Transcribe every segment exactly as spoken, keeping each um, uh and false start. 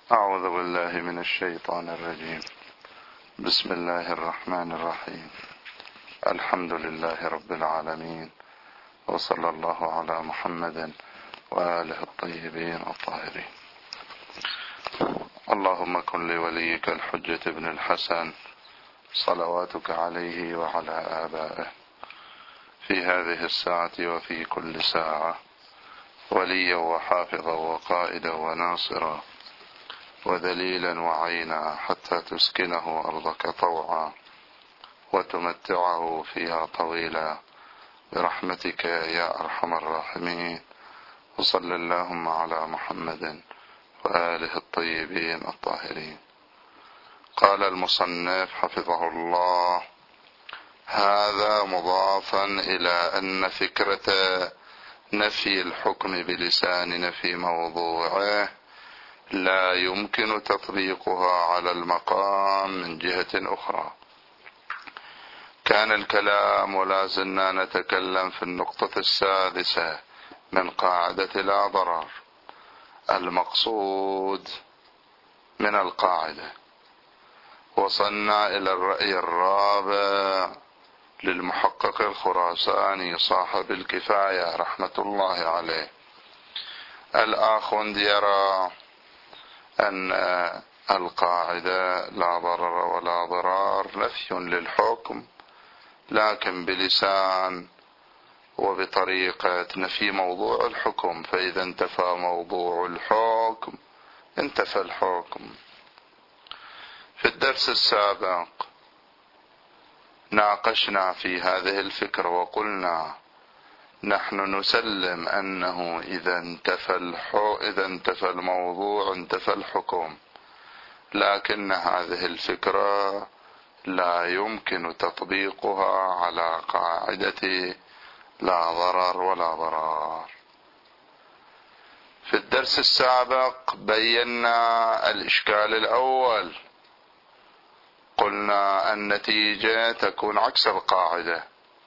أعوذ بالله من الشيطان الرجيم. بسم الله الرحمن الرحيم. الحمد لله رب العالمين، وصلى الله على محمد وآله الطيبين الطاهرين. اللهم كن لوليك الحجة ابن الحسن صلواتك عليه وعلى آبائه في هذه الساعة وفي كل ساعة وليا وحافظا وقائدا وناصرا وذليلا وعينا، حتى تسكنه أرضك طوعا وتمتعه فيها طويلا برحمتك يا أرحم الراحمين. وصل اللهم على محمد وآله الطيبين الطاهرين. قال المصنف حفظه الله: هذا مضافا إلى أن فكرة نفي الحكم بلساننا في موضوعه لا يمكن تطبيقها على المقام من جهة أخرى. كان الكلام ولا زلنا نتكلم في النقطة السادسة من قاعدة لا ضرر. المقصود من القاعدة. وصلنا إلى الرأي الرابع للمحقق الخراساني صاحب الكفاية رحمة الله عليه. الآخوند يرى أن القاعدة لا ضرر ولا ضرار نفي للحكم، لكن بلسان وبطريقة نفي موضوع الحكم، فإذا انتفى موضوع الحكم انتفى الحكم. في الدرس السابق ناقشنا في هذه الفكرة وقلنا نحن نسلم أنه إذا انتفى الحو... إذا انتفى الموضوع انتفى الحكم، لكن هذه الفكرة لا يمكن تطبيقها على قاعدة لا ضرر ولا ضرار. في الدرس السابق بينا الإشكال الأول، قلنا النتيجة تكون عكس القاعدة.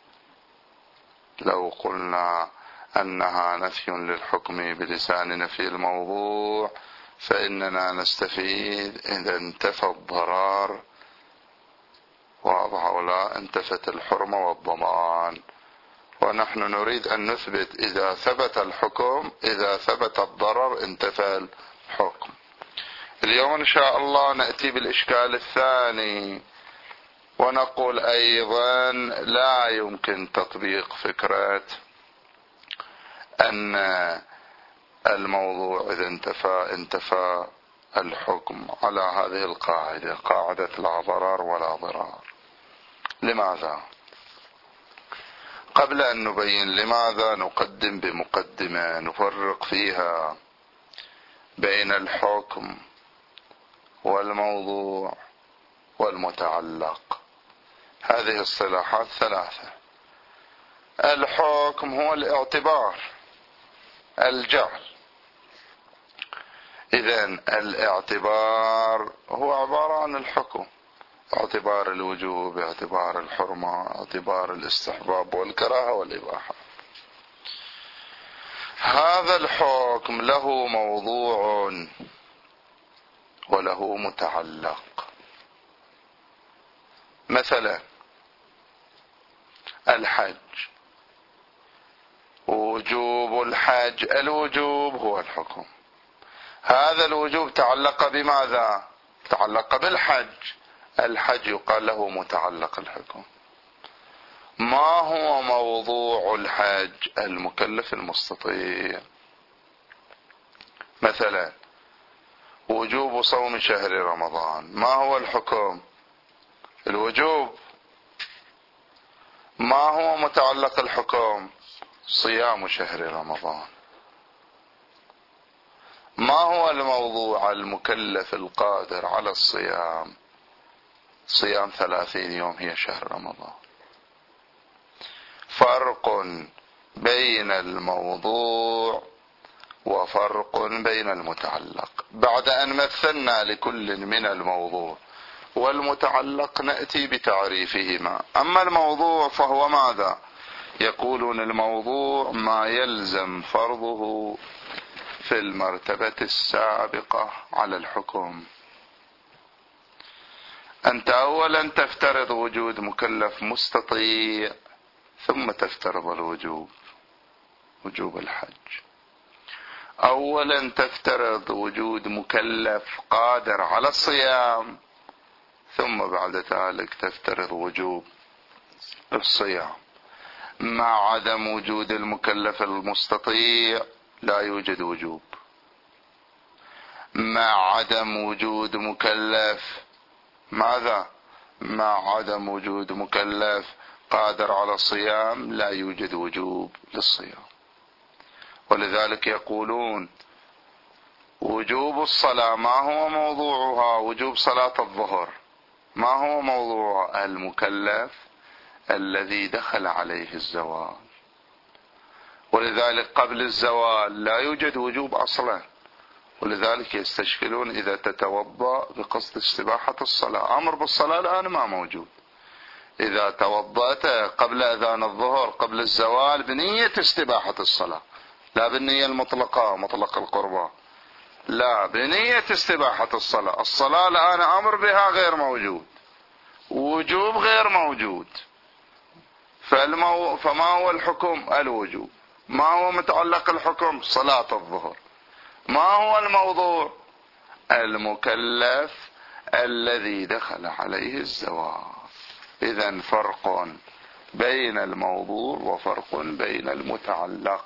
لو قلنا أنها نفي للحكم بلساننا في الموضوع فإننا نستفيد إذا انتفى الضرر واضح ولا انتفت الحرمة والضمان، ونحن نريد أن نثبت إذا ثبت الحكم إذا ثبت الضرر انتفى الحكم. اليوم إن شاء الله نأتي بالإشكال الثاني ونقول أيضا لا يمكن تطبيق فكرة أن الموضوع إذا انتفى انتفى الحكم على هذه القاعدة، قاعدة لا ضرر ولا ضرار. لماذا؟ قبل أن نبين لماذا نقدم بمقدمة نفرق فيها بين الحكم والموضوع والمتعلق. هذه الصلاحات ثلاثة. الحكم هو الاعتبار، الجعل. إذن الاعتبار هو عبارة عن الحكم، اعتبار الوجوب، اعتبار الحرمة، اعتبار الاستحباب والكراهة والإباحة. هذا الحكم له موضوع وله متعلق. مثلا الحج، وجوب الحج، الوجوب هو الحكم. هذا الوجوب تعلق بماذا؟ تعلق بالحج، الحج يقال له متعلق الحكم. ما هو موضوع الحج؟ المكلف المستطيع. مثلا وجوب صوم شهر رمضان، ما هو الحكم؟ الوجوب. ما هو متعلق الحكم؟ صيام شهر رمضان. ما هو الموضوع المكلف القادر على الصيام؟ صيام ثلاثين يوم هي شهر رمضان. فرق بين الموضوع وفرق بين المتعلق. بعد أن مثلنا لكل من الموضوع والمتعلق نأتي بتعريفهما. أما الموضوع فهو ماذا؟ يقولون الموضوع ما يلزم فرضه في المرتبة السابقة على الحكم. أنت أولا تفترض وجود مكلف مستطيع، ثم تفترض الوجوب، وجوب الحج. أولا تفترض وجود مكلف قادر على الصيام، ثم بعد ذلك تفترض وجوب الصيام. مع عدم وجود المكلف المستطيع لا يوجد وجوب. مع عدم وجود مكلف ماذا؟ مع عدم وجود مكلف قادر على الصيام لا يوجد وجوب للصيام. ولذلك يقولون وجوب الصلاة ما هو موضوعها؟ وجوب صلاة الظهر ما هو موضوعها؟ المكلف الذي دخل عليه الزوال. ولذلك قبل الزوال لا يوجد وجوب أصلا، ولذلك يستشكلون إذا تتوضأ بقصد استباحة الصلاة. أمر بالصلاة الآن ما موجود. إذا توضأت قبل أذان الظهر قبل الزوال بنية استباحة الصلاة، لا بالنية المطلقة مطلق القربة، لا بنية استباحة الصلاة. الصلاة الآن أمر بها غير موجود، وجوب غير موجود. فالمو... فما هو الحكم؟ الوجوب. ما هو متعلق الحكم؟ صلاة الظهر. ما هو الموضوع؟ المكلف الذي دخل عليه الزوال. إذن فرق بين الموضوع وفرق بين المتعلق.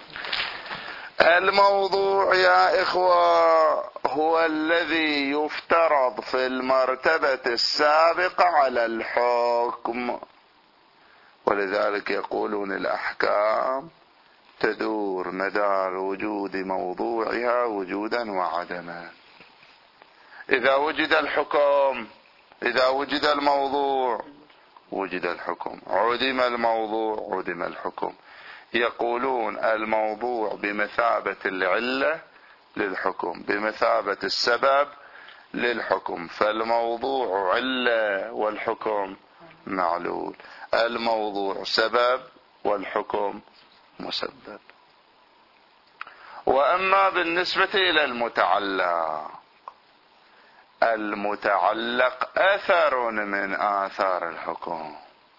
الموضوع يا إخوة هو الذي يفترض في المرتبة السابقة على الحكم. ولذلك يقولون الأحكام تدور مدار وجود موضوعها وجودا وعدما. إذا وجد الحكم، إذا وجد الموضوع وجد الحكم، عدم الموضوع عدم الحكم. يقولون الموضوع بمثابة العلة للحكم، بمثابة السبب للحكم. فالموضوع علة والحكم معلول، الموضوع سبب والحكم مسبب. وأما بالنسبة إلى المتعلق، المتعلق أثر من آثار الحكم.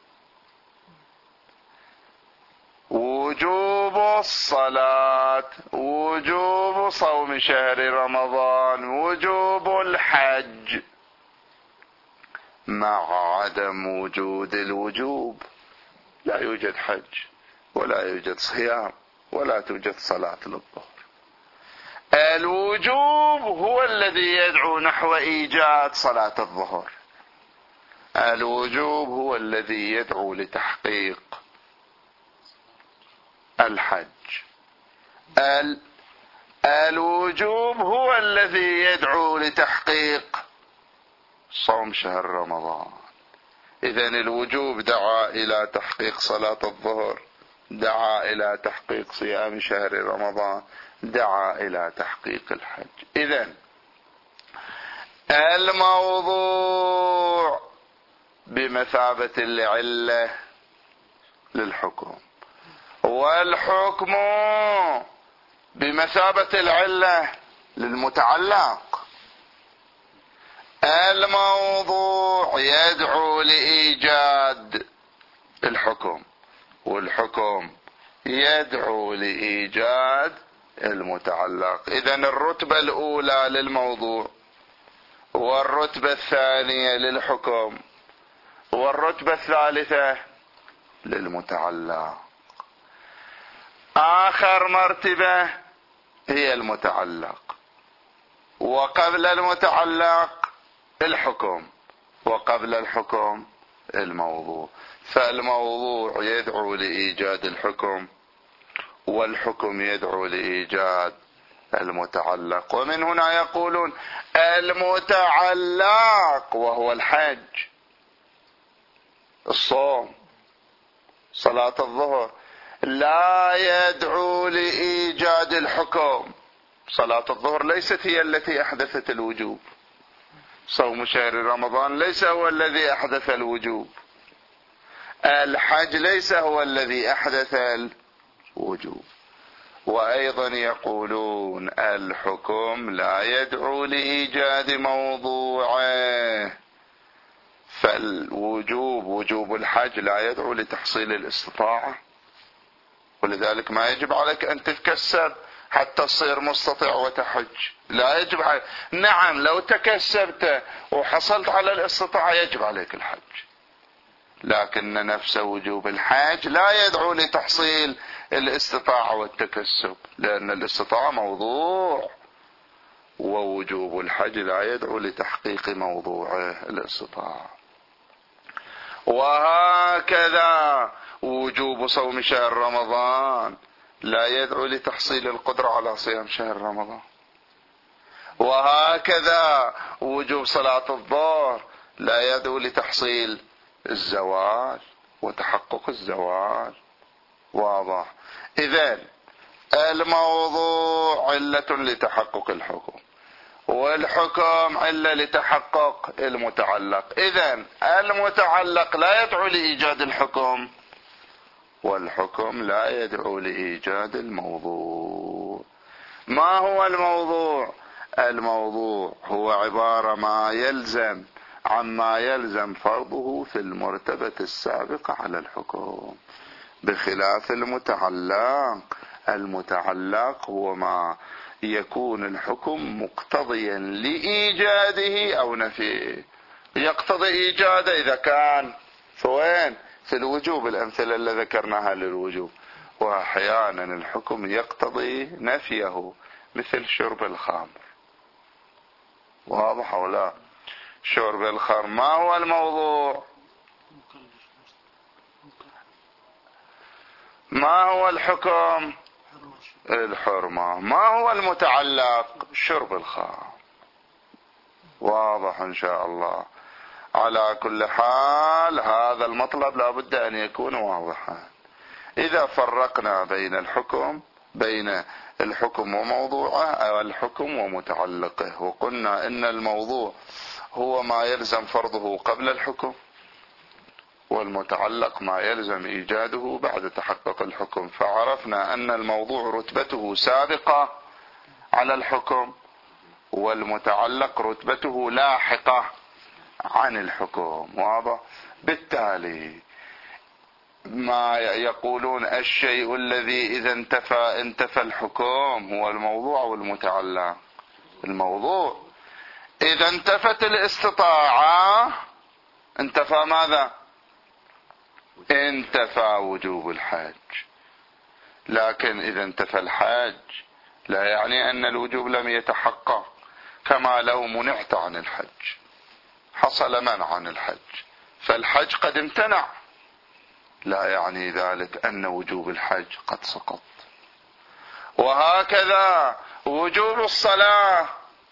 وجوب الصلاة، وجوب صوم شهر رمضان، وجوب الحج، مع عدم وجود الوجوب لا يوجد حج ولا يوجد صيام ولا توجد صلاة للظهر. الوجوب هو الذي يدعو نحو إيجاد صلاة الظهر. الوجوب هو الذي يدعو لتحقيق الحج. ال... الوجوب هو الذي يدعو لتحقيق صوم شهر رمضان. إذن الوجوب دعا إلى تحقيق صلاة الظهر، دعا إلى تحقيق صيام شهر رمضان، دعا إلى تحقيق الحج. إذن الموضوع بمثابة العلة للحكم، والحكم بمثابة العلة للمتعلق. الموضوع يدعو لإيجاد الحكم، والحكم يدعو لإيجاد المتعلق. إذن الرتبة الأولى للموضوع، والرتبة الثانية للحكم، والرتبة الثالثة للمتعلق. آخر مرتبة هي المتعلق، وقبل المتعلق الحكم، وقبل الحكم الموضوع. فالموضوع يدعو لإيجاد الحكم، والحكم يدعو لإيجاد المتعلق. ومن هنا يقولون المتعلق وهو الحج، الصوم، صلاة الظهر، لا يدعو لإيجاد الحكم. صلاة الظهر ليست هي التي أحدثت الوجوب، صوم شهر رمضان ليس هو الذي أحدث الوجوب، الحج ليس هو الذي أحدث الوجوب. وأيضا يقولون الحكم لا يدعو لإيجاد موضوعه، فالوجوب وجوب الحج لا يدعو لتحصيل الاستطاعة، ولذلك ما يجب عليك أن تتكسب حتى تصير مستطيع وتحج، لا يجب عليك. نعم لو تكسبت وحصلت على الاستطاعة يجب عليك الحج، لكن نفس وجوب الحج لا يدعو لتحصيل الاستطاعة والتكسب، لأن الاستطاعة موضوع، ووجوب الحج لا يدعو لتحقيق موضوعه الاستطاعة. وهكذا وجوب صوم شهر رمضان لا يدعو لتحصيل القدرة على صيام شهر رمضان. وهكذا وجوب صلاة الظهر لا يدعو لتحصيل الزوال وتحقق الزوال. واضح؟ إذن الموضوع علة لتحقق الحكم، والحكم علة لتحقق المتعلق. إذن المتعلق لا يدعو لإيجاد الحكم، والحكم لا يدعو لإيجاد الموضوع. ما هو الموضوع؟ الموضوع هو عبارة ما يلزم عما يلزم فرضه في المرتبة السابقة على الحكم، بخلاف المتعلق. المتعلق هو ما يكون الحكم مقتضيا لإيجاده أو نفيه. يقتضي إيجاده إذا كان فوين في الوجوب، الأمثلة اللي ذكرناها للوجوب. وأحيانا الحكم يقتضي نفيه، مثل شرب الخمر. واضح أو لا؟ شرب الخمر ما هو الموضوع؟ ما هو الحكم؟ الحرمة. ما هو المتعلق؟ شرب الخمر. واضح إن شاء الله. على كل حال هذا المطلب لا بد أن يكون واضحا. إذا فرقنا بين الحكم بين الحكم وموضوعه أو الحكم ومتعلقه، وقلنا إن الموضوع هو ما يلزم فرضه قبل الحكم، والمتعلق ما يلزم إيجاده بعد تحقق الحكم، فعرفنا أن الموضوع رتبته سابقة على الحكم، والمتعلق رتبته لاحقة عن الحكم. واضح؟ بالتالي ما يقولون الشيء الذي إذا انتفى انتفى الحكم هو الموضوع والمتعلق. الموضوع إذا انتفت الاستطاعة انتفى ماذا؟ انتفى وجوب الحج. لكن إذا انتفى الحج لا يعني أن الوجوب لم يتحقق، كما لو منعت عن الحج، حصل منع عن الحج فالحج قد امتنع، لا يعني ذلك أن وجوب الحج قد سقط. وهكذا وجوب الصلاة.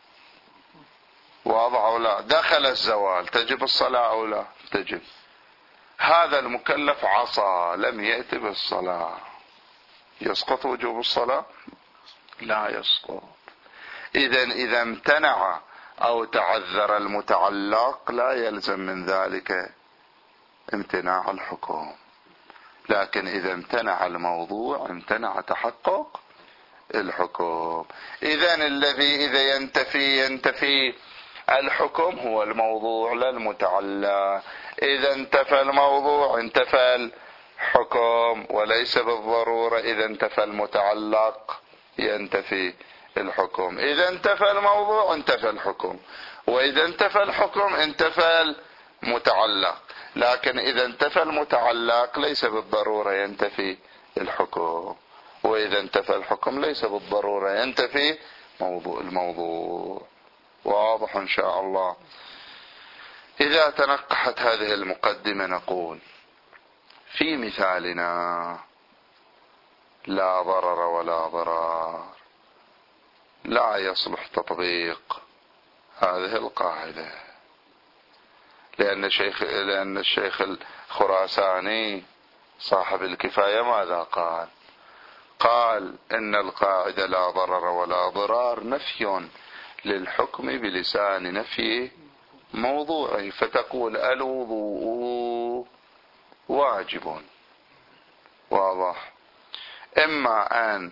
واضح أو لا؟ دخل الزوال، تجب الصلاة أو لا؟ تجب. هذا المكلف عصى لم يأت بالصلاة، يسقط وجوب الصلاة؟ لا يسقط. إذن إذا امتنع أو تعذر المتعلق لا يلزم من ذلك امتناع الحكم، لكن إذا امتنع الموضوع امتنع تحقق الحكم. إذن الذي إذا ينتفي ينتفي الحكم هو الموضوع لا المتعلق. إذا انتفى الموضوع انتفى الحكم، وليس بالضرورة إذا انتفى المتعلق ينتفي الحكم. إذا انتفى الموضوع انتفى الحكم، وإذا انتفى الحكم انتفى المتعلق. لكن إذا انتفى المتعلق ليس بالضرورة ينتفي الحكم، وإذا انتفى الحكم ليس بالضرورة ينتفي موضوع الموضوع. واضح إن شاء الله. إذا تنقحت هذه المقدمة نقول في مثالنا لا ضرر ولا ضرار لا يصلح تطبيق هذه القاعدة، لأن الشيخ لأن الشيخ الخراساني صاحب الكفاية ماذا قال؟ قال إن القاعدة لا ضرر ولا ضرار نفي للحكم بلسان نفي موضوعي، فتقول الوضوء واجب. واضح؟ إما أن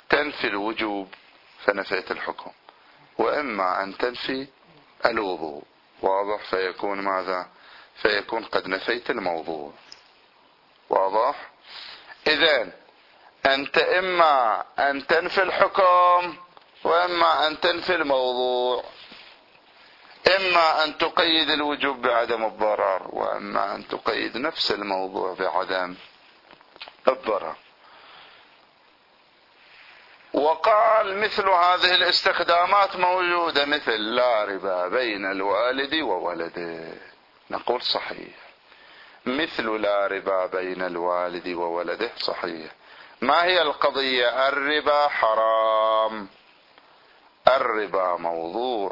تنفي الوجوب فنفيت الحكم، وإما أن تنفي الوضوء. واضح؟ فيكون ماذا؟ فيكون قد نفيت الموضوع. واضح؟ إذن أنت إما أن تنفي الحكم وإما أن تنفي الموضوع، إما أن تقيد الوجوب بعدم الضرر، وإما أن تقيد نفس الموضوع بعدم الضرر. وقال مثل هذه الاستخدامات موجودة، مثل لا ربا بين الوالد وولده. نقول صحيح، مثل لا ربا بين الوالد وولده صحيح. ما هي القضية؟ الربا حرام، الربا موضوع،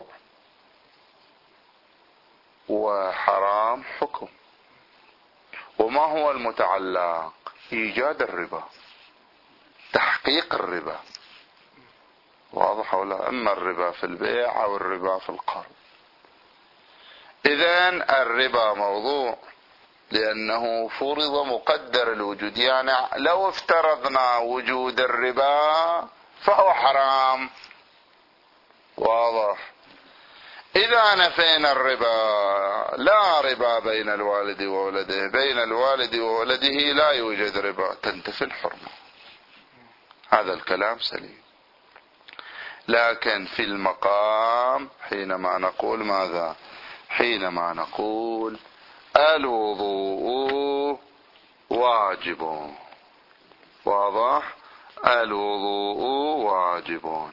وحرام حكم. وما هو المتعلق؟ إيجاد الربا، تحقيق الربا. واضح ولا؟ اما الربا في البيع او الربا في القرض. اذن الربا موضوع لانه فرض مقدر الوجود، يعني لو افترضنا وجود الربا فهو حرام. واضح؟ اذا نفينا الربا، لا ربا بين الوالد وولده، بين الوالد وولده لا يوجد ربا، تنتفي الحرمة. هذا الكلام سليم. لكن في المقام حينما نقول ماذا؟ حينما نقول الوضوء واجب. واضح؟ الوضوء واجب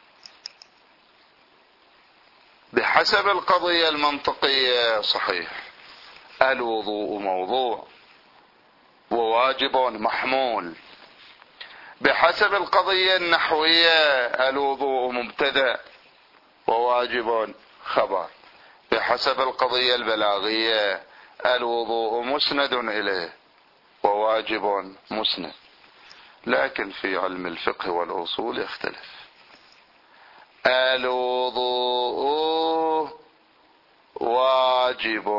بحسب القضية المنطقية صحيح، الوضوء موضوع وواجب محمول. بحسب القضية النحوية الوضوء مبتدأ وواجب خبر. بحسب القضية البلاغية الوضوء مسند إليه وواجب مسند. لكن في علم الفقه والأصول يختلف. الوضوء واجب،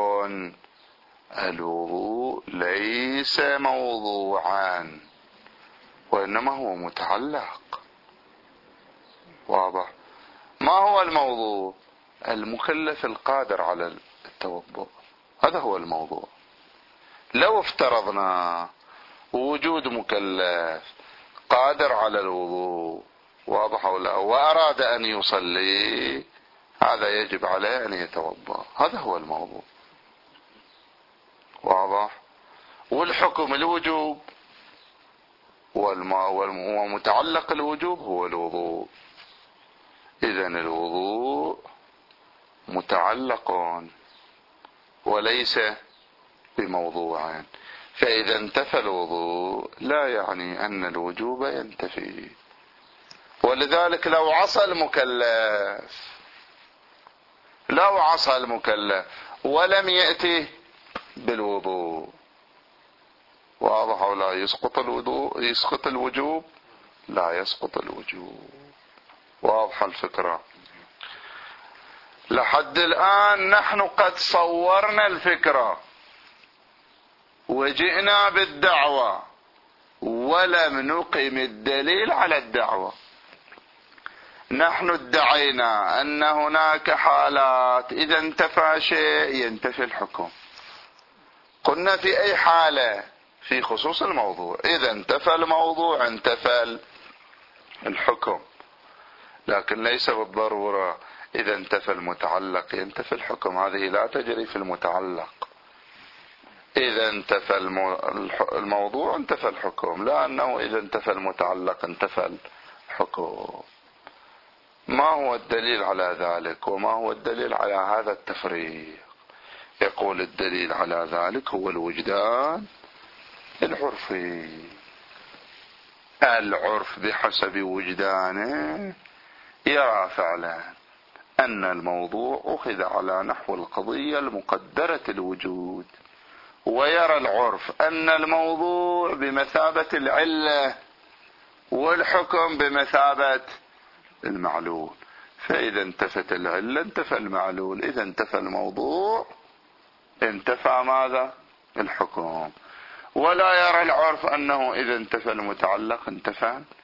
الوضوء ليس موضوعا وإنما هو متعلق. واضح؟ ما هو الموضوع؟ المكلف القادر على التوضؤ، هذا هو الموضوع. لو افترضنا وجود مكلف قادر على الوضوء، واضح ولا، وأراد أن يصلي، هذا يجب عليه أن يتوضأ، هذا هو الموضوع. واضح؟ والحكم الوجوب، ومتعلق الوجوب هو الوضوء. إذن الوضوء متعلق وليس بموضوع، فإذا انتفى الوضوء لا يعني أن الوجوب ينتفي. ولذلك لو عصى المكلف لو عصى المكلف ولم يأتي بالوضوء، واضح ولا، يسقط الوضوء، يسقط الوجوب؟ لا يسقط الوجوب. واضح الفكرة؟ لحد الآن نحن قد صورنا الفكرة وجئنا بالدعوة ولم نقم الدليل على الدعوة. نحن ادعينا أن هناك حالات إذا انتفى شيء ينتفي الحكم. قلنا في أي حالة؟ في خصوص الموضوع، إذا انتفى الموضوع انتفى الحكم. لكن ليس بالضرورة إذا انتفى المتعلق ينتفي الحكم، هذه لا تجري في المتعلق. إذا انتفى الموضوع انتفى الحكم، لا أنه إذا انتفى المتعلق انتفى الحكم. ما هو الدليل على ذلك؟ وما هو الدليل على هذا التفريق؟ يقول الدليل على ذلك هو الوجدان العرفي. العرف بحسب وجدانه يرى فعلا أن الموضوع أخذ على نحو القضية المقدرة الوجود، ويرى العرف أن الموضوع بمثابة العلة والحكم بمثابة المعلول. فإذا انتفت العلة انتفى المعلول، إذا انتفى الموضوع انتفى ماذا؟ الحكم. ولا يرى العرف أنه إذا انتفى المتعلق انتفى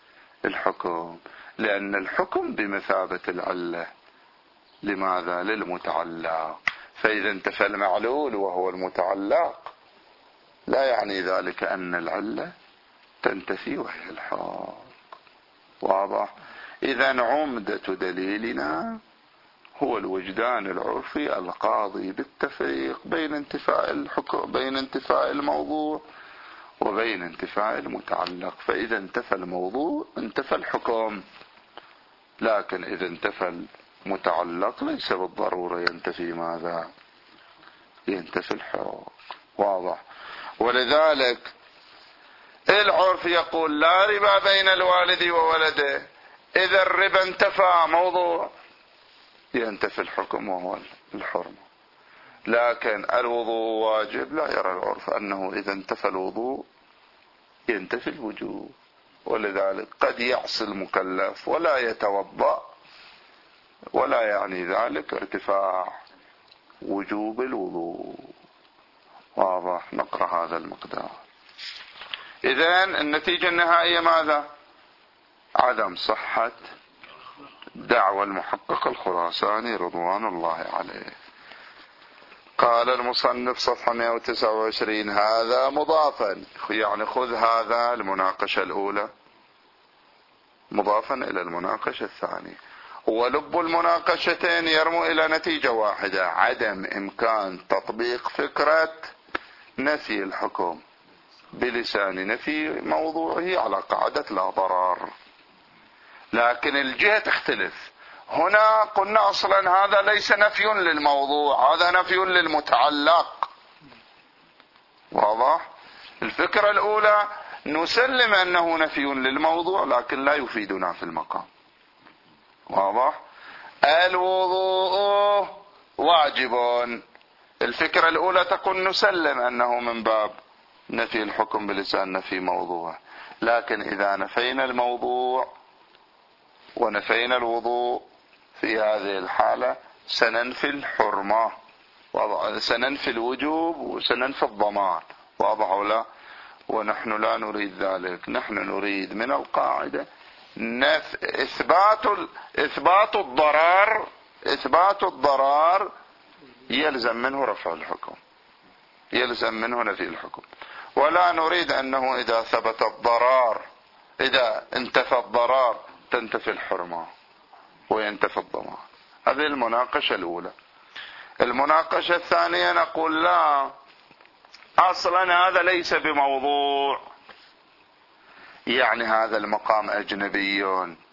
الحكم، لأن الحكم بمثابة العلة. لماذا؟ للمتعلق. فإذا انتفى المعلول وهو المتعلق لا يعني ذلك أن العلة تنتفي وهي الحكم. واضح؟ إذا عمدة دليلنا هو الوجدان العرفي القاضي بالتفريق بين انتفاء الحكم بين انتفاء الموضوع وبين انتفاء المتعلق. فإذا انتفى الموضوع انتفى الحكم، لكن إذا انتفى المتعلق ليس بالضرورة ينتفي ماذا؟ ينتفي الحكم. واضح؟ ولذلك العرف يقول لا ربا بين الوالد وولده. إذا الربا انتفى موضوع ينتفي الحكم وهو الحرمة. لكن الوضوء واجب، لا يرى العرف أنه إذا انتفى الوضوء ينتفي الوجوب. ولذلك قد يعصي المكلف ولا يتوضأ ولا يعني ذلك ارتفاع وجوب الوضوء. واضح؟ نقرأ هذا المقدار. إذن النتيجة النهائية ماذا؟ عدم صحة دعوى المحقق الخراساني رضوان الله عليه. قال المصنف صفحة مئة وتسعة وعشرين: هذا مضافا، يعني خذ هذا المناقشة الأولى مضافا إلى المناقشة الثانية، ولب المناقشتين يرمو إلى نتيجة واحدة: عدم إمكان تطبيق فكرة نفي الحكم بلسان نفي موضوعه على قاعدة لا ضرر. لكن الجهة تختلف. هنا قلنا أصلا هذا ليس نفي للموضوع، هذا نفي للمتعلق. واضح؟ الفكرة الأولى نسلم أنه نفي للموضوع لكن لا يفيدنا في المقام. واضح؟ الوضوء واجب. الفكرة الأولى تقول نسلم أنه من باب نفي الحكم بلسان نفي موضوع، لكن إذا نفينا الموضوع ونفينا الوضوء في هذه الحالة سننفي الحرمة، سننفي الوجوب وسننفي الضمان. واضح ولا؟ ونحن لا نريد ذلك. نحن نريد من القاعدة نف... إثبات ال... إثبات الضرر إثبات الضرر يلزم منه رفع الحكم، يلزم منه نفي الحكم. ولا نريد أنه إذا ثبت الضرر إذا انتفى الضرر تنتفي الحرمة وينتفي الضمان. هذه المناقشة الأولى. المناقشة الثانية نقول لا، أصلا هذا ليس بموضوع، يعني هذا المقام أجنبي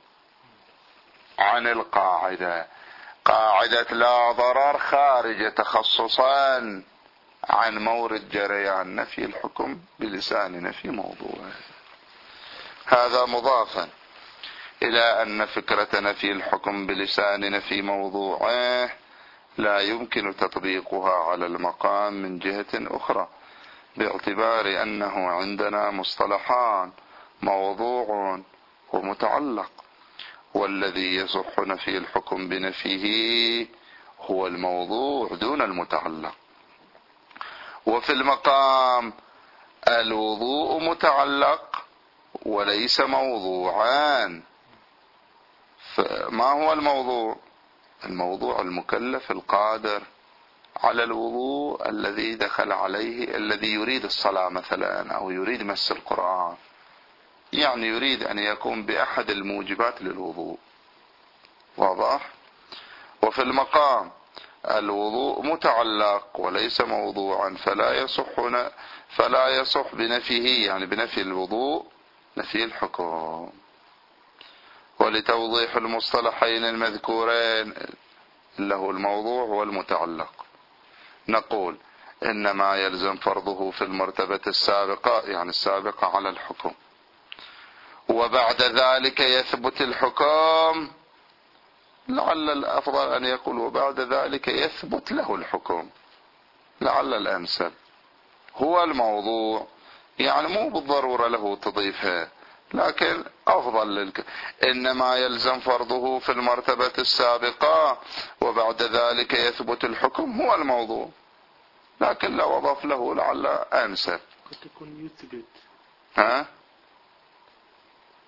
عن القاعدة. قاعدة لا ضرر خارجة تخصصا عن مورد جريان نفي الحكم بلسان نفي موضوع. هذا مضافا إلى أن فكرة نفي الحكم بلسان نفي موضوعه لا يمكن تطبيقها على المقام من جهة أخرى، باعتبار أنه عندنا مصطلحان: موضوع ومتعلق، والذي يصح نفي الحكم بنفيه هو الموضوع دون المتعلق. وفي المقام الوضوء متعلق وليس موضوعان. فما هو الموضوع؟ الموضوع المكلف القادر على الوضوء الذي دخل عليه، الذي يريد الصلاة مثلا أو يريد مس القرآن، يعني يريد أن يقوم بأحد الموجبات للوضوء. واضح؟ وفي المقام الوضوء متعلق وليس موضوعا، فلا يصح فلا يصح بنفيه، يعني بنفي الوضوء نفي الحكم. ولتوضيح المصطلحين المذكورين اللي هو الموضوع والمتعلق نقول إنما يلزم فرضه في المرتبة السابقة، يعني السابقة على الحكم، وبعد ذلك يثبت الحكم. لعل الأفضل أن يقول وبعد ذلك يثبت له الحكم، لعل الأنسب. هو الموضوع يعني مو بالضرورة له تضيفها، لكن أفضل للك. إنما يلزم فرضه في المرتبة السابقة وبعد ذلك يثبت الحكم هو الموضوع، لكن لو أضاف له لعل أنسب. قد تكون يثبت. ها؟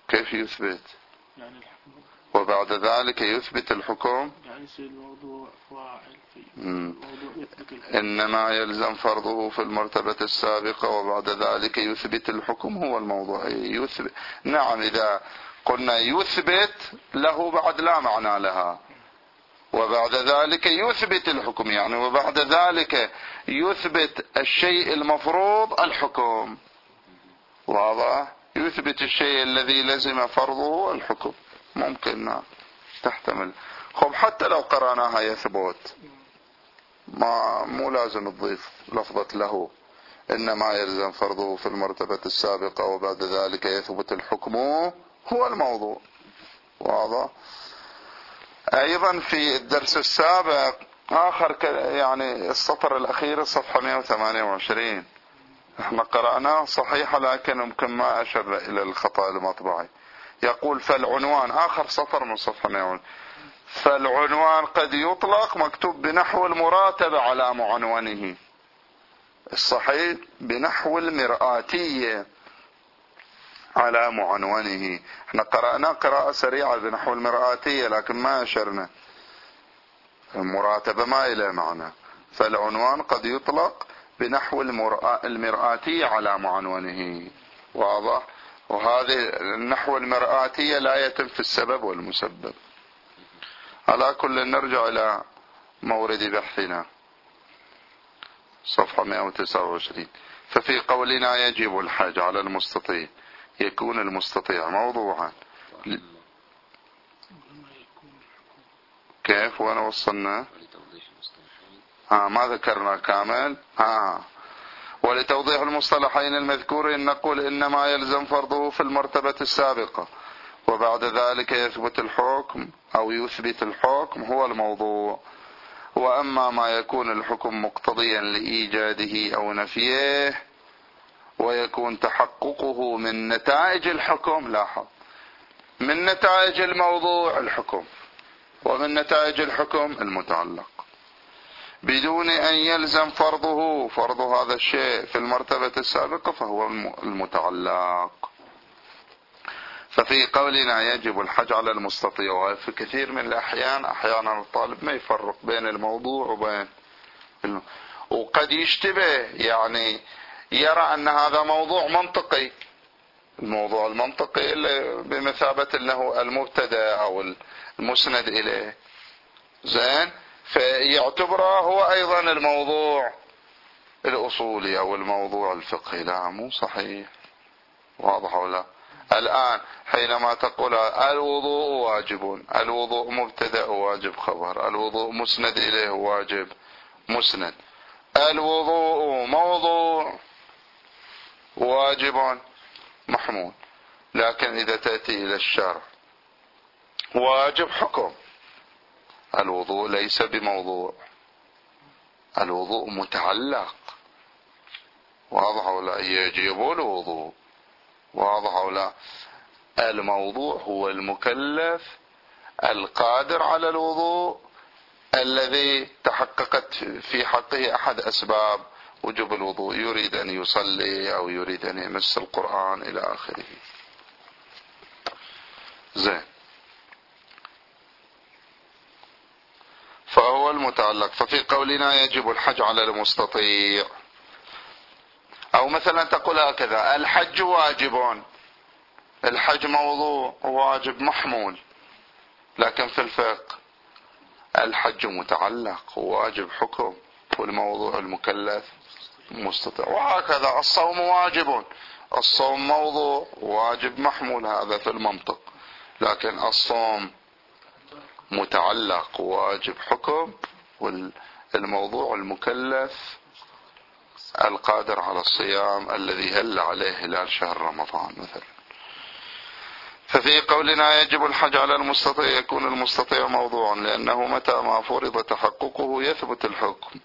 كيف يثبت؟ يعني الحكم وبعد ذلك يثبت الحكم، يعني يصير الموضوع فاعل في الموضوع يثبت الحكم. إنما يلزم فرضه في المرتبة السابقة وبعد ذلك يثبت الحكم هو الموضوع. يثبت، نعم، إذا قلنا يثبت له بعد لا معنى لها، وبعد ذلك يثبت الحكم يعني وبعد ذلك يثبت الشيء المفروض الحكم. واضح؟ يثبت الشيء الذي لزم فرضه الحكم، ممكن تحتمل. خب حتى لو قرأناها يثبت، ما مو لازم تضيف لفظة له، إنما يلزم فرضه في المرتبة السابقة وبعد ذلك يثبت الحكم هو الموضوع. واضح؟ أيضا في الدرس السابق آخر يعني السطر الأخير الصفحة مئة وثمانية وعشرين احنا قرأناه صحيح لكن يمكن ما أشر إلى الخطأ المطبعي. يقول فالعنوان، آخر سطر من صفحة مئة وعشرين، فالعنوان قد يطلق مكتوب بنحو المراتب على معنونه، الصحيح بنحو المرآتية على معنونه. احنا قرأنا قراءة سريعة بنحو المرآتية لكن ما أشرنا، المراتبة ما إلى معنى. فالعنوان قد يطلق بنحو المرآتية على معنونه. واضح؟ وهذه النحو المرآتية لا يتم في السبب والمسبب. على كل نرجع إلى مورد بحثنا صفحة مئة وتسعة وعشرين. ففي قولنا يجب الحج على المستطيع يكون المستطيع موضوعا. كيف وانا وصلنا؟ آه ما ذكرنا كامل. آه ولتوضيح المصطلحين المذكورين نقول إنما يلزم فرضه في المرتبة السابقة وبعد ذلك يثبت الحكم أو يثبت الحكم هو الموضوع. وأما ما يكون الحكم مقتضيا لإيجاده أو نفيه ويكون تحققه من نتائج الحكم، لاحظ، من نتائج الموضوع الحكم ومن نتائج الحكم المتعلق بدون أن يلزم فرضه فرض هذا الشيء في المرتبة السابقة فهو المتعلق. ففي قولنا يجب الحج على المستطيع، وفي كثير من الأحيان أحيانا الطالب ما يفرق بين الموضوع وبين وقد يشتبه، يعني يرى أن هذا موضوع منطقي، الموضوع المنطقي اللي بمثابة أنه المبتدأ أو المسند إليه، زين، فيعتبره هو أيضا الموضوع الأصولي أو الموضوع الفقهي. لا، مو صحيح. واضح ولا؟ الآن حينما تقول الوضوء واجب، الوضوء مبتدأ واجب خبر، الوضوء مسند إليه واجب مسند، الوضوء موضوع واجب محمول. لكن إذا تأتي إلى الشرع واجب حكم، الوضوء ليس بموضوع، الوضوء متعلق. واضح ولا؟ يجب الوضوء. واضح ولا؟ الموضوع هو المكلف القادر على الوضوء الذي تحققت في حقه أحد أسباب وجوب الوضوء، يريد أن يصلي أو يريد أن يمس القرآن إلى آخره. زين، فهو المتعلق. ففي قولنا يجب الحج على المستطيع، أو مثلا تقول هكذا الحج واجب، الحج موضوع واجب محمول، لكن في الفقه الحج متعلق وواجب حكم والموضوع المكلف مستطيع. وهكذا الصوم واجب، الصوم موضوع واجب محمول، هذا في المنطق، لكن الصوم متعلق واجب حكم والموضوع المكلف القادر على الصيام الذي هل عليه هلال شهر رمضان مثلا. ففي قولنا يجب الحج على المستطيع يكون المستطيع موضوعا، لأنه متى ما فرض تحققه يثبت الحكم.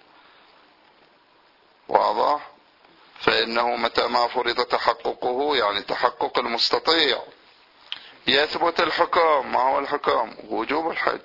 واضح؟ فإنه متى ما فرض تحققه يعني تحقق المستطيع يثبت الحكم. ما هو الحكم؟ وجوب الحج.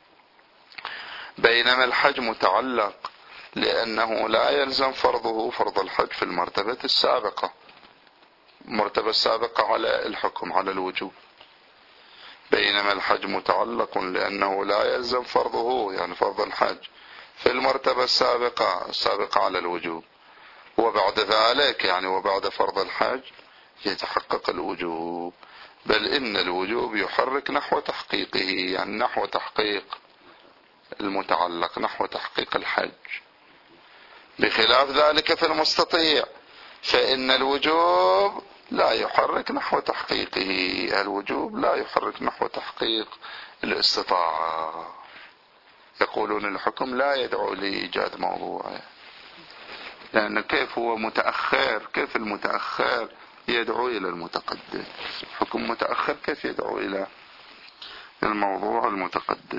بينما الحج متعلق لأنه لا يلزم فرضه فرض الحج في المرتبة السابقة، المرتبة السابقة على الحكم على الوجوب، بينما الحج متعلق لأنه لا يلزم فرضه، يعني فرض الحج في المرتبة السابقة السابقة على الوجوب، وبعد ذلك يعني وبعد فرض الحج يتحقق الوجوب، بل إن الوجوب يحرك نحو تحقيقه، يعني نحو تحقيق المتعلق، نحو تحقيق الحج، بخلاف ذلك في المستطيع فإن الوجوب لا يحرك نحو تحقيقه، الوجوب لا يحرك نحو تحقيق الاستطاعة. يقولون الحكم لا يدعو لإيجاد موضوع، لأن كيف هو متأخر، كيف المتأخر يدعو إلى المتقدم؟ حكم متأخر كيف يدعو إلى الموضوع المتقدم؟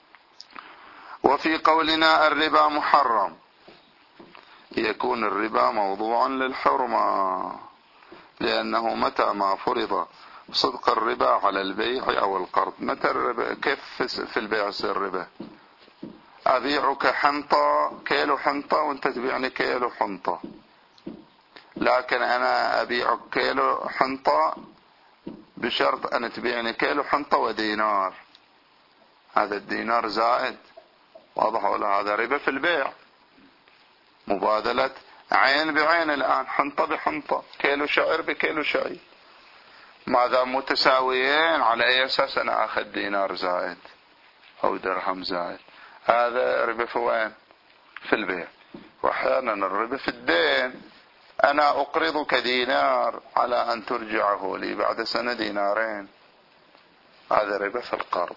وفي قولنا الربا محرم يكون الربا موضوعا للحرمة، لأنه متى ما فرض صدق الربا على البيع أو القرض. متى الربا؟ كيف في البيع يصير الربا؟ أبيعك حنطة كيلو حنطة وأنت تبيعني كيلو حنطة، لكن أنا أبيعك كيلو حنطة بشرط أن تبيعني كيلو حنطة ودينار، هذا الدينار زائد، واضح ولا؟ هذا ربا في البيع، مبادلة عين بعين الآن، حنطة بحنطة، كيلو شعير بكيلو شعير، ما دام متساويين على أي أساس أنا أخذ دينار زائد أو درهم زائد؟ هذا ربا في وين؟ في البيع. وأحيانا الربا في الدين، أنا أقرضك دينار على أن ترجعه لي بعد سنة دينارين، هذا ربا في القرض،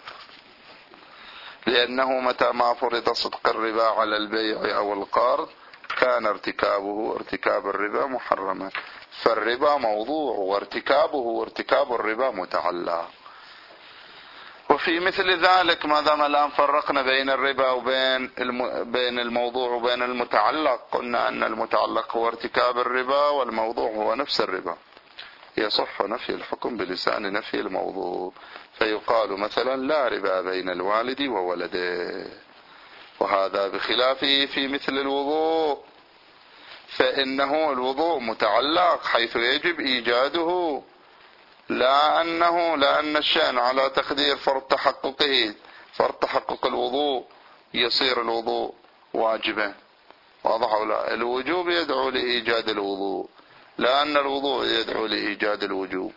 لأنه متى ما فرض صدق الربا على البيع أو القرض كان ارتكابه ارتكاب الربا محرما، فالربا موضوع وارتكابه وارتكاب الربا متعلق. وفي مثل ذلك ما دام الآن فرقنا بين الربا وبين بين الموضوع وبين المتعلق، قلنا أن المتعلق هو ارتكاب الربا والموضوع هو نفس الربا، يصح نفي الحكم بلسان نفي الموضوع، فيقال مثلا لا ربا بين الوالد وولده، وهذا بخلافه في مثل الوضوء، فإنه الوضوء متعلق حيث يجب إيجاده، لا أنه لأن الشأن على تقدير فرض تحققه، فرض تحقق الوضوء يصير الوضوء واجبا، واضح ولا؟ الوجوب يدعو لإيجاد الوضوء، لأن الوضوء يدعو لإيجاد الوجوب،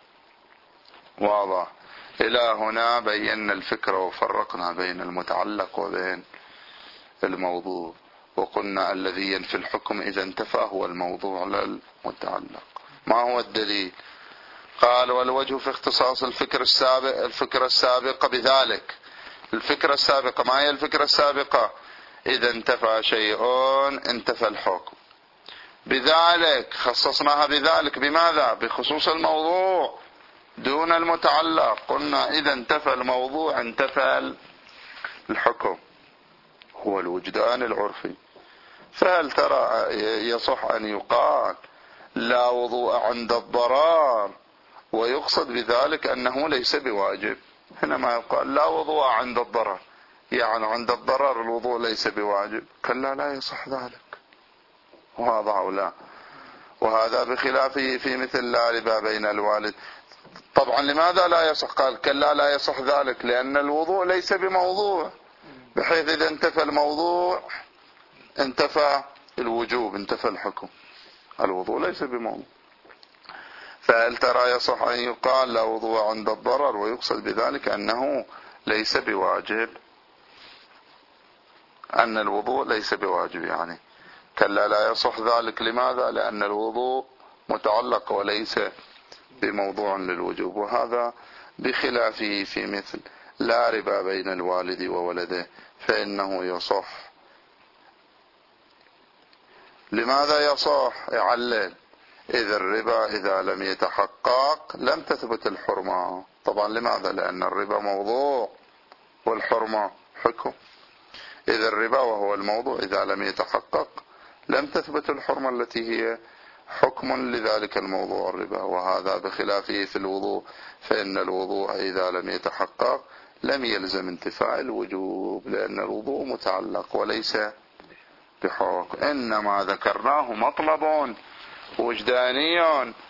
واضح؟ إلى هنا بينا الفكرة وفرقنا بين المتعلق وبين الموضوع، وقلنا الذي ينفي الحكم إذا انتفى هو الموضوع لا المتعلق. ما هو الدليل؟ قال والوجه في اختصاص الفكرة السابقة الفكرة السابقة بذلك. الفكرة السابقة ما هي الفكرة السابقة؟ إذا انتفى شيء انتفى الحكم، بذلك خصصناها بذلك، بماذا؟ بخصوص الموضوع دون المتعلق، قلنا إذا انتفى الموضوع انتفى الحكم، هو الوجدان العرفي. فهل ترى يصح أن يقال لا وضوء عند الضرار ويقصد بذلك أنه ليس بواجب؟ هنا ما يقال لا وضوء عند الضرر، يعني عند الضرر الوضوء ليس بواجب، كلا لا يصح ذلك، وهذا أو لا. وهذا بخلافه في مثل لا ربا بين الوالد. طبعا لماذا لا يصح؟ قال كلا لا يصح ذلك لأن الوضوء ليس بموضوع، بحيث إذا انتفى الموضوع انتفى الوجوب، انتفى الحكم، الوضوء ليس بموضوع. فهل ترى يصح أن يقال لا وضوء عند الضرر ويقصد بذلك أنه ليس بواجب، أن الوضوء ليس بواجب؟ يعني كلا لا يصح ذلك. لماذا؟ لأن الوضوء متعلق وليس بموضوع للوجوب، وهذا بخلافه في مثل لا ربا بين الوالد وولده فإنه يصح. لماذا يصح؟ يعلل إذ الربا إذا لم يتحقق لم تثبت الحرمة. طبعا لماذا؟ لأن الربا موضوع والحرمة حكم، إذ الربا وهو الموضوع إذا لم يتحقق لم تثبت الحرمة التي هي حكم لذلك الموضوع الربا. وهذا بخلافه في الوضوء، فإن الوضوء إذا لم يتحقق لم يلزم انتفاء الوجوب، لأن الوضوء متعلق وليس بحكم، إنما ذكرناه مطلب وجداني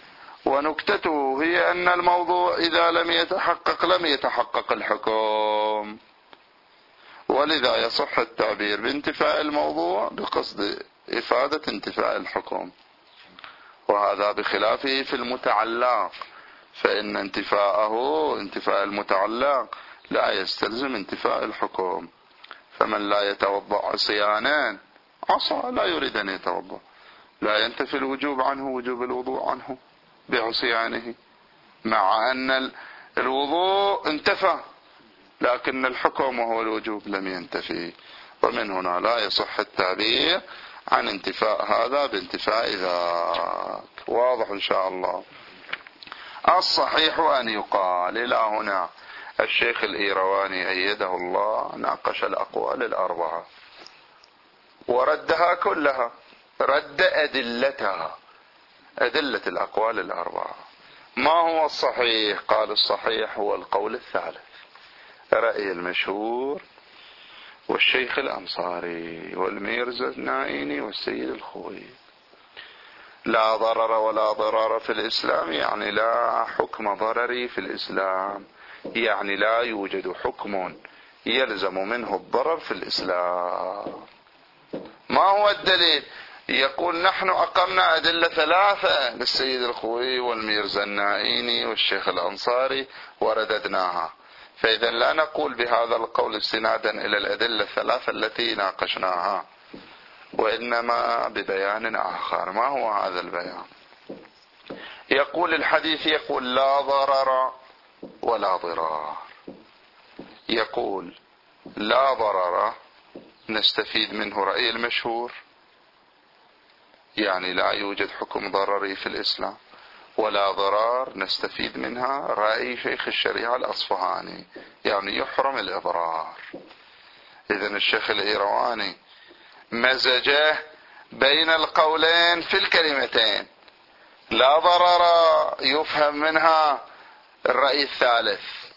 ونكتته هي أن الموضوع إذا لم يتحقق لم يتحقق الحكم، ولذا يصح التعبير بانتفاء الموضوع بقصد إفادة انتفاء الحكم، وهذا بخلافه في المتعلق، فإن انتفاءه انتفاء المتعلق لا يستلزم انتفاء الحكم. فمن لا يتوضأ عصيانا عصى لا يريد أن يتوضأ، لا ينتفي الوجوب عنه وجوب الوضوء عنه بعصيانه، مع أن الوضوء انتفى لكن الحكم وهو الوجوب لم ينتفي. ومن هنا لا يصح التعبير عن انتفاء هذا بانتفاء ذاك. واضح إن شاء الله. الصحيح أن يقال إلى هنا الشيخ الإيرواني أيده الله ناقش الأقوال الأربعة وردها كلها، رد أدلتها، أدلة الأقوال الأربعة. ما هو الصحيح؟ قال الصحيح هو القول الثالث، رأي المشهور والشيخ الأنصاري والميرزا النائيني والسيد الخوي. لا ضرر ولا ضرار في الإسلام، يعني لا حكم ضرري في الإسلام، يعني لا يوجد حكم يلزم منه الضرر في الإسلام. ما هو الدليل؟ يقول نحن أقمنا أدلة ثلاثة للسيد الخوي والميرزا النائيني والشيخ الأنصاري ورددناها، فإذا لا نقول بهذا القول استنادا إلى الأدلة الثلاثة التي ناقشناها، وإنما ببيان آخر. ما هو هذا البيان؟ يقول الحديث يقول لا ضرر ولا ضرار، يقول لا ضرر نستفيد منه رأي المشهور، يعني لا يوجد حكم ضرري في الإسلام، ولا ضرار نستفيد منها رأي شيخ الشريعة الأصفهاني، يعني يحرم الإضرار. إذن الشيخ الإيرواني مزجه بين القولين في الكلمتين، لا ضرر يفهم منها الرأي الثالث،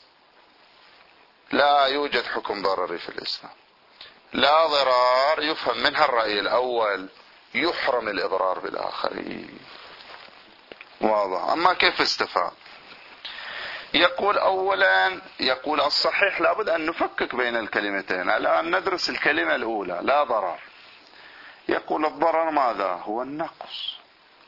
لا يوجد حكم ضرري في الإسلام، لا ضرار يفهم منها الرأي الأول، يحرم الإضرار بالآخرين. واضح. أما كيف استفاد؟ يقول أولا، يقول الصحيح لابد أن نفكك بين الكلمتين. الآن ندرس الكلمة الأولى لا ضرر. يقول الضرر ماذا؟ هو النقص.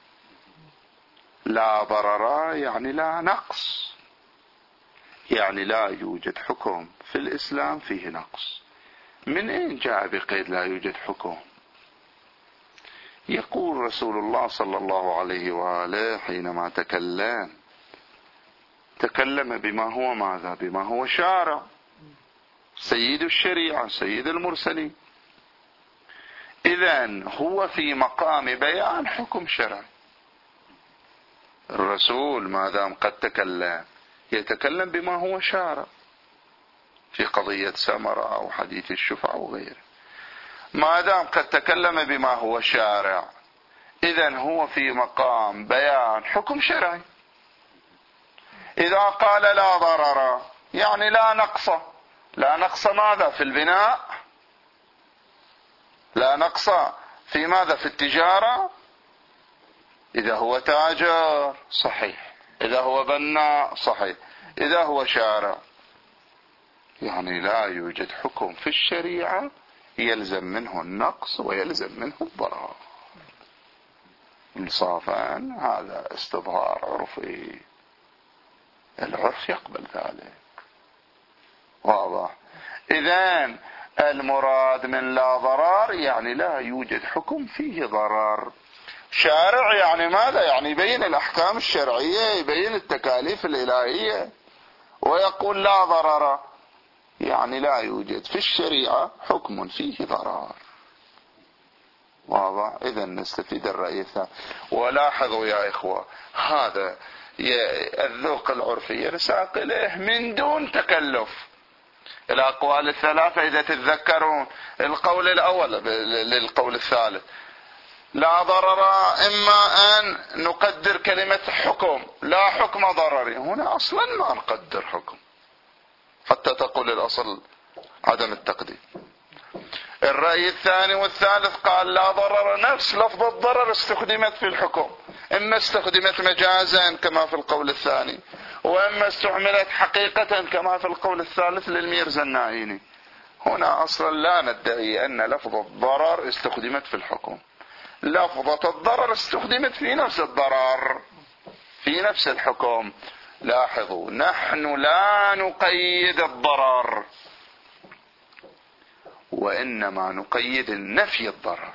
لا ضرر يعني لا نقص، يعني لا يوجد حكم في الإسلام فيه نقص. من أين جاء بقيد لا يوجد حكم؟ يقول رسول الله صلى الله عليه وآله حينما تكلم تكلم بما هو ماذا؟ بما هو شارع، سيد الشريعة، سيد المرسلين. إذن هو في مقام بيان حكم شرعي. الرسول ما دام قد تكلم يتكلم بما هو شارع في قضية سمرة أو حديث الشفعة وغيره. ما دام قد تكلم بما هو شارع إذن هو في مقام بيان حكم شرعي. إذا قال لا ضرر يعني لا نقص. لا نقص ماذا؟ في البناء، لا نقص في ماذا؟ في التجارة. إذا هو تاجر صحيح، إذا هو بناء صحيح، إذا هو شارع، يعني لا يوجد حكم في الشريعة يلزم منه النقص ويلزم منه الضرر. انصافا هذا استظهار عرفي، العرف يقبل ذلك. واضح. إذن المراد من لا ضرر يعني لا يوجد حكم فيه ضرر. شارع يعني ماذا؟ يعني يبين الأحكام الشرعية، يبين التكاليف الإلهية. ويقول لا ضرر يعني لا يوجد في الشريعة حكم فيه ضرر. واضح. إذن نستفيد الرأي الثاني. ولاحظوا يا إخوة هذا الذوق العرفي يرساق إليه من دون تكلف. الأقوال الثلاثة إذا تتذكرون القول الأول للقول الثالث لا ضرر، إما أن نقدر كلمة حكم، لا حكم ضرري. هنا أصلا ما نقدر حكم حتى تقول الأصل عدم التقدير. الرأي الثاني والثالث قال لا ضرر، نفس لفظ الضرر استخدمت في الحكم، إما استخدمت مجازا كما في القول الثاني، وإما استعملت حقيقة كما في القول الثالث للميرزا النائيني. هنا أصلا لا ندعي أن لفظ الضرر استخدمت في الحكم، لفظة الضرر استخدمت في نفس الضرر في نفس الحكم. لاحظوا، نحن لا نقيد الضرر، وإنما نقيد النفي الضرر.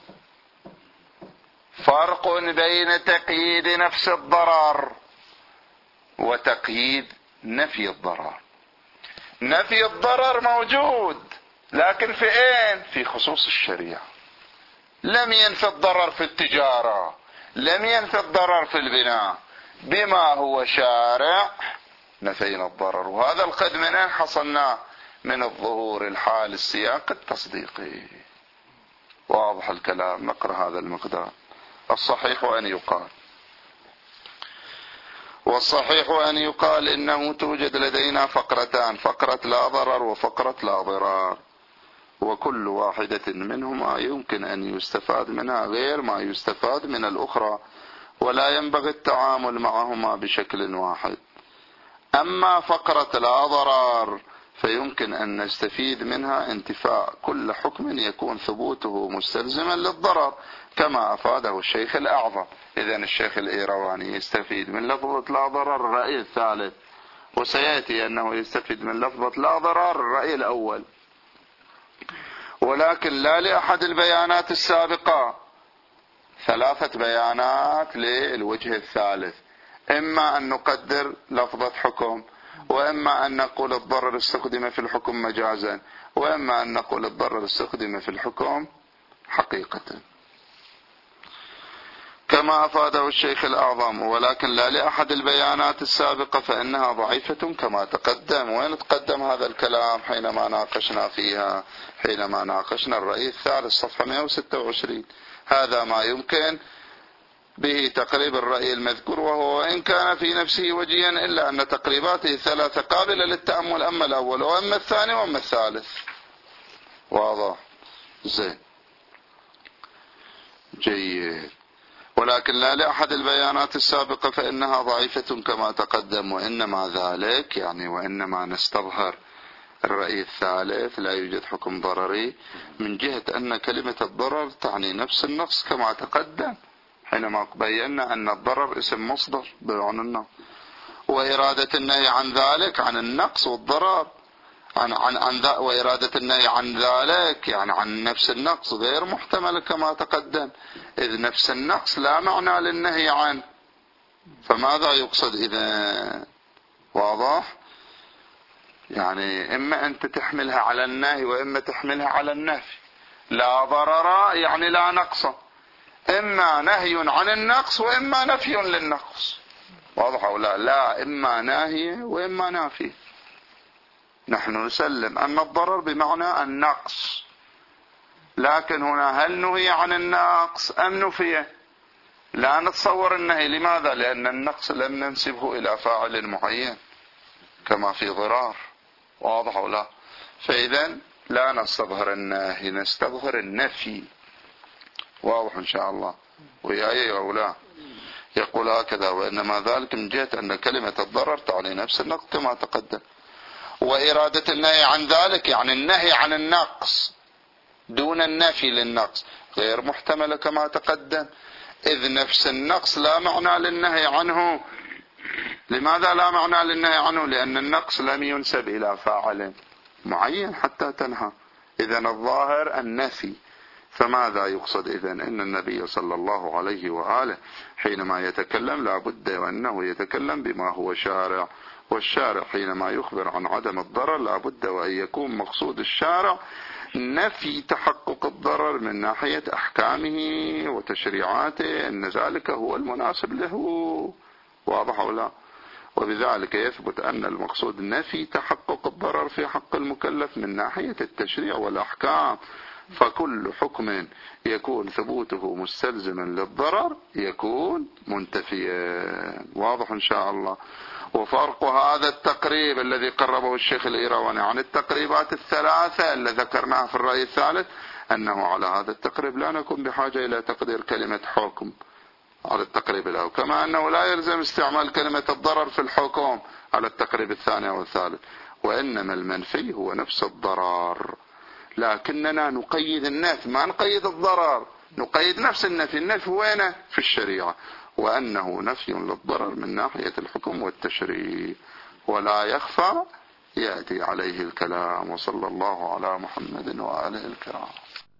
فرق بين تقييد نفس الضرر وتقييد نفي الضرر. نفي الضرر موجود، لكن في اين؟ في خصوص الشريعة. لم ينفي الضرر في التجارة، لم ينفي الضرر في البناء، بما هو شارع نفينا الضرر. وهذا القد منين حصلنا؟ من الظهور الحال السياق التصديقي. واضح الكلام؟ نقرأ هذا المقدار. الصحيح أن يقال والصحيح أن يقال إنه توجد لدينا فقرتان، فقرة لا ضرر وفقرة لا ضرار، وكل واحدة منهما يمكن أن يستفاد منها غير ما يستفاد من الأخرى، ولا ينبغي التعامل معهما بشكل واحد. أما فقرة لا ضرر فيمكن أن نستفيد منها انتفاء كل حكم يكون ثبوته مستلزما للضرر، كما أفاده الشيخ الأعظم. إذن الشيخ الإيرواني يستفيد من لفظة لا ضرر الرأي الثالث، وسيأتي أنه يستفيد من لفظة لا ضرر الرأي الأول، ولكن لا لأحد البيانات السابقة. ثلاثة بيانات للوجه الثالث، إما أن نقدر لفظة حكم، وإما أن نقول الضرر استخدم في الحكم مجازا، وإما أن نقول الضرر استخدم في الحكم حقيقة، كما أفاده الشيخ الأعظم. ولكن لا لأحد البيانات السابقة فإنها ضعيفة كما تقدم. وين تقدم هذا الكلام؟ حينما ناقشنا فيها، حينما ناقشنا الرأي الثالث صفحة مئة وستة وعشرين. هذا ما يمكن به تقريب الرأي المذكور، وهو وإن كان في نفسه وجيا إلا أن تقريباته الثلاثة قابلة للتأمل، أما الأول وأما الثاني وأما الثالث. واضح؟ زين، جيد. ولكن لا لأحد البيانات السابقة فإنها ضعيفة كما تقدم، وإنما ذلك يعني وإنما نستظهر الرأي الثالث لا يوجد حكم ضرري من جهة أن كلمة الضرر تعني نفس النقص كما تقدم، حينما بينا أن الضرر اسم مصدر بمعنى النقص، وإرادة النهي عن ذلك عن النقص والضرر عن عن عن ذا وإرادة النهي عن ذلك يعني عن نفس النقص غير محتمل كما تقدم، إذ نفس النقص لا معنى للنهي عنه، فماذا يقصد إذا؟ واضح؟ يعني إما أنت تحملها على النهي وإما تحملها على النفي. لا ضرر يعني لا نقص، إما نهي عن النقص وإما نفي للنقص. واضح أو لا؟ لا، إما ناهي وإما نافي. نحن نسلم أن الضرر بمعنى النقص، لكن هنا هل نهي عن النقص أم نفيه؟ لا نتصور النهي. لماذا؟ لأن النقص لم ننسبه إلى فاعل معين كما في ضرار. واضح أو لا؟ فإذا لا نستظهر النهي، نستظهر النفي. واضح إن شاء الله وياي أو لا؟ يقول هكذا: وإنما ذلك من جهة أن كلمة الضرر تعني نفس النقص كما تقدم، وإرادة النهي عن ذلك يعني النهي عن النقص دون النفي للنقص غير محتملة كما تقدم، إذ نفس النقص لا معنى للنهي عنه. لماذا لا معنى للنهي عنه؟ لأن النقص لم ينسب إلى فاعل معين حتى تنهى. إذن الظاهر النفي. فماذا يقصد إذن؟ إن النبي صلى الله عليه وآله حينما يتكلم لا بد وأنه يتكلم بما هو شارع، والشارع حينما يخبر عن عدم الضرر لا بد وأن يكون مقصود الشارع نفي تحقق الضرر من ناحية أحكامه وتشريعاته، أن ذلك هو المناسب له. واضح أو لا؟ وبذلك يثبت أن المقصود نفي تحقق الضرر في حق المكلف من ناحية التشريع والأحكام، فكل حكم يكون ثبوته مستلزما للضرر يكون منتفيا. واضح إن شاء الله. وفرق هذا التقريب الذي قربه الشيخ الإيرواني عن التقريبات الثلاثة التي ذكرناها في الرأي الثالث أنه على هذا التقريب لا نكون بحاجة إلى تقدير كلمة حكم على التقريب الأول، كما أنه لا يلزم استعمال كلمة الضرر في الحكم على التقريب الثاني أو الثالث، وإنما المنفي هو نفس الضرر، لكننا نقيد النفي ما نقيد الضرر، نقيد نفس النفي. النفي وينه؟ في الشريعة، وأنه نفي للضرر من ناحية الحكم والتشريع، ولا يخفى يأتي عليه الكلام. وصلى الله على محمد وآله الكرام.